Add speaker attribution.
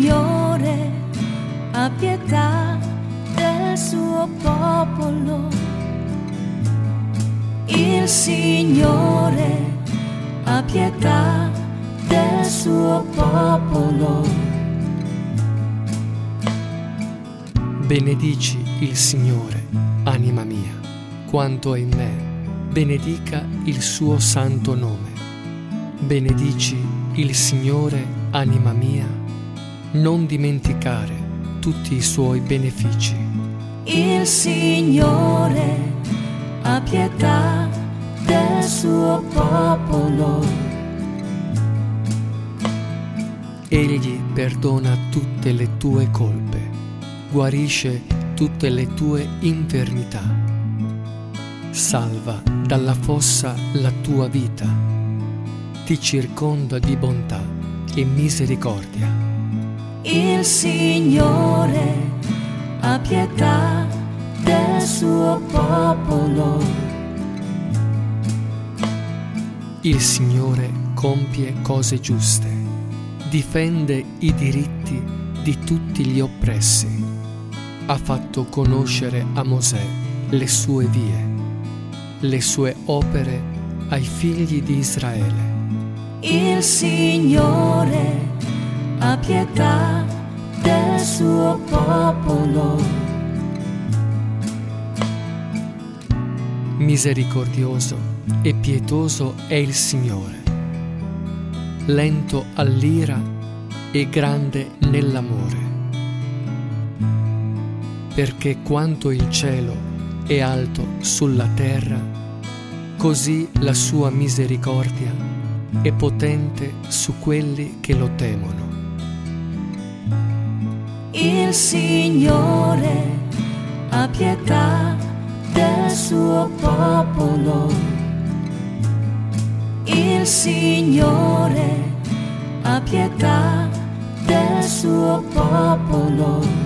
Speaker 1: Signore ha pietà del suo popolo. Il Signore ha pietà del suo popolo.
Speaker 2: Benedici il Signore, anima mia, quanto è in me, benedica il suo santo nome. Benedici il Signore, anima mia, non dimenticare tutti i suoi benefici.
Speaker 1: Il Signore ha pietà del suo popolo.
Speaker 2: Egli perdona tutte le tue colpe, guarisce tutte le tue infermità, salva dalla fossa la tua vita, ti circonda di bontà e misericordia.
Speaker 1: Il Signore ha pietà del suo popolo.
Speaker 2: Il Signore compie cose giuste, difende i diritti di tutti gli oppressi. Ha fatto conoscere a Mosè le sue vie, le sue opere ai figli di Israele.
Speaker 1: Il Signore ha pietà del suo popolo.
Speaker 2: Misericordioso e pietoso è il Signore, lento all'ira e grande nell'amore. Perché quanto il cielo è alto sulla terra, così la sua misericordia è potente su quelli che lo temono.
Speaker 1: Il Signore ha pietà del suo popolo. Il Signore ha pietà del suo popolo.